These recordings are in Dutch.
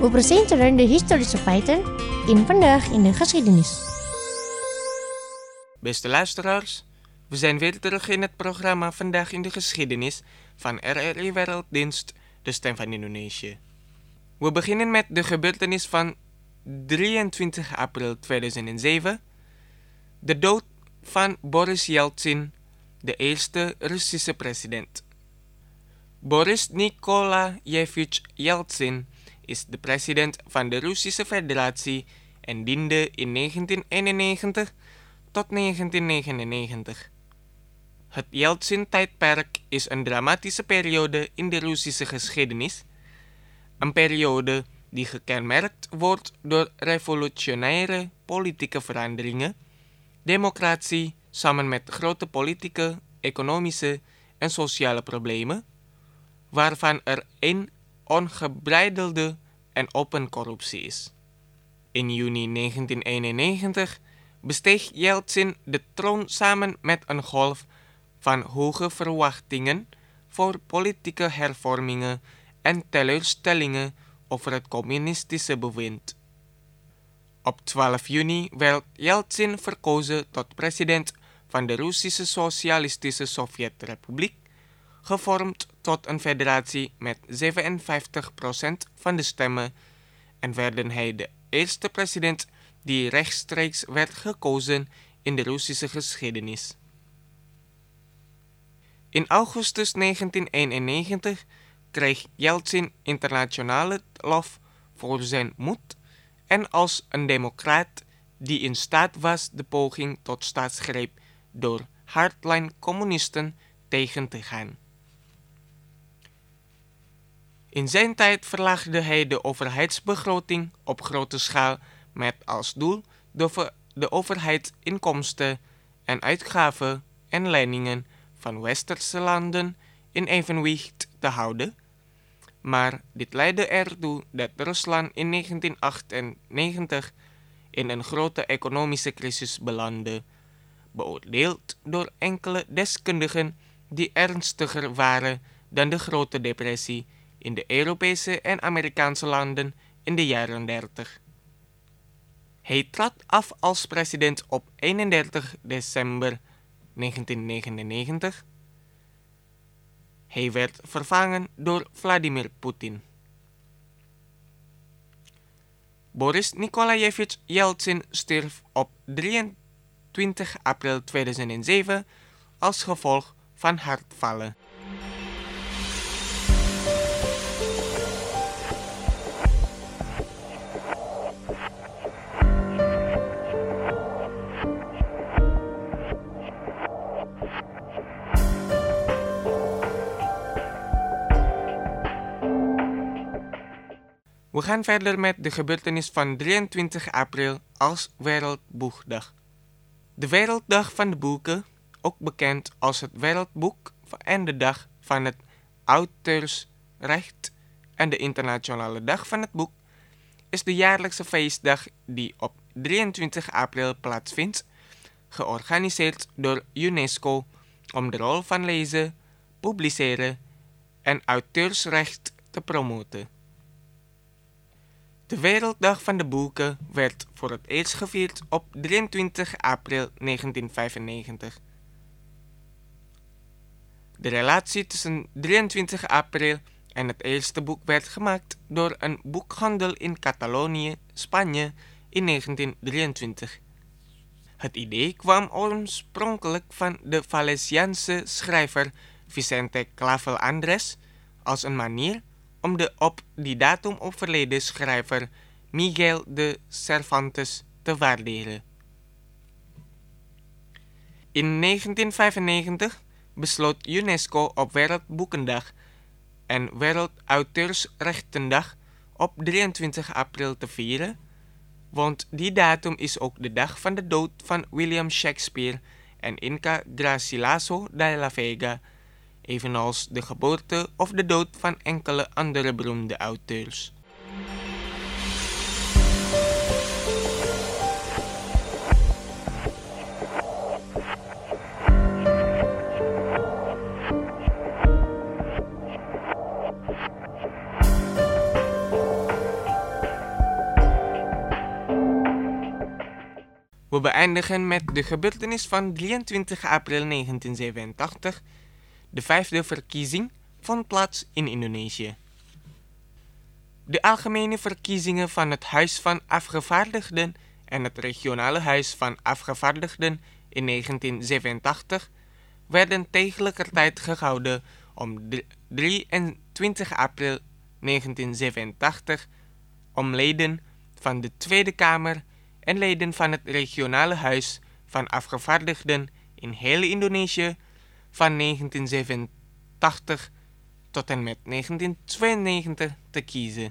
We presenteren de historische feiten in Vandaag in de Geschiedenis. Beste luisteraars, we zijn weer terug in het programma Vandaag in de Geschiedenis van RRI Werelddienst, de Stem van Indonesië. We beginnen met de gebeurtenis van 23 april 2007, de dood van Boris Yeltsin, de eerste Russische president. Boris Nikolayevich Yeltsin is de president van de Russische Federatie en diende in 1991 tot 1999. Het Yeltsin-tijdperk is een dramatische periode in de Russische geschiedenis. Een periode die gekenmerkt wordt door revolutionaire politieke veranderingen, democratie samen met grote politieke, economische en sociale problemen, waarvan er één ongebreidelde en open corruptie is. In juni 1991 besteeg Yeltsin de troon samen met een golf van hoge verwachtingen voor politieke hervormingen en teleurstellingen over het communistische bewind. Op 12 juni werd Yeltsin verkozen tot president van de Russische Socialistische Sovjetrepubliek, gevormd tot een federatie met 57% van de stemmen, en werden hij de eerste president die rechtstreeks werd gekozen in de Russische geschiedenis. In augustus 1991 kreeg Yeltsin internationale lof voor zijn moed en als een democraat die in staat was de poging tot staatsgreep door hardline communisten tegen te gaan. In zijn tijd verlaagde hij de overheidsbegroting op grote schaal met als doel de overheidsinkomsten en uitgaven en leningen van westerse landen in evenwicht te houden, maar dit leidde ertoe dat Rusland in 1998 in een grote economische crisis belandde, beoordeeld door enkele deskundigen die ernstiger waren dan de Grote Depressie in de Europese en Amerikaanse landen in de jaren 30. Hij trad af als president op 31 december 1999. Hij werd vervangen door Vladimir Poetin. Boris Nikolayevich Yeltsin stierf op 23 april 2007 als gevolg van hartvallen. We gaan verder met de gebeurtenis van 23 april als Wereldboekdag. De Werelddag van de Boeken, ook bekend als het Wereldboek en de Dag van het Auteursrecht en de Internationale Dag van het Boek, is de jaarlijkse feestdag die op 23 april plaatsvindt, georganiseerd door UNESCO om de rol van lezen, publiceren en auteursrecht te promoten. De Werelddag van de Boeken werd voor het eerst gevierd op 23 april 1995. De relatie tussen 23 april en het eerste boek werd gemaakt door een boekhandel in Catalonië, Spanje, in 1923. Het idee kwam oorspronkelijk van de Valenciaanse schrijver Vicente Clavel Andrés als een manier om de op die datum overleden schrijver Miguel de Cervantes te waarderen. In 1995 besloot UNESCO op Wereldboekendag en Wereldauteursrechtendag op 23 april te vieren, want die datum is ook de dag van de dood van William Shakespeare en Inca Garcilaso de la Vega, evenals de geboorte of de dood van enkele andere beroemde auteurs. We beëindigen met de gebeurtenis van 23 april 1987. De 5e verkiezing vond plaats in Indonesië. De algemene verkiezingen van het Huis van Afgevaardigden en het Regionale Huis van Afgevaardigden in 1987 werden tegelijkertijd gehouden om 23 april 1987 om leden van de Tweede Kamer en leden van het Regionale Huis van Afgevaardigden in heel Indonesië van 1987 tot en met 1992 te kiezen.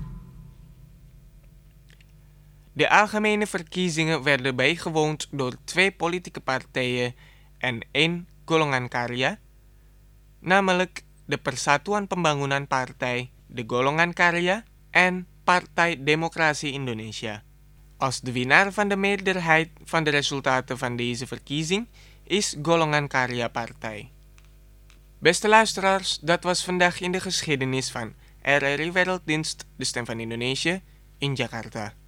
De algemene verkiezingen werden bijgewoond door 2 politieke partijen en 1 golongan karya, namelijk de Persatuan Pembangunan Partai, de Golongan Karya en Partai Demokrasi Indonesia. Als de winnaar van de meerderheid van de resultaten van deze verkiezing is Golongan Karya Partai. Beste luisteraars, dat was vandaag in de geschiedenis van RRI Werelddienst, de Stem van Indonesië, in Jakarta.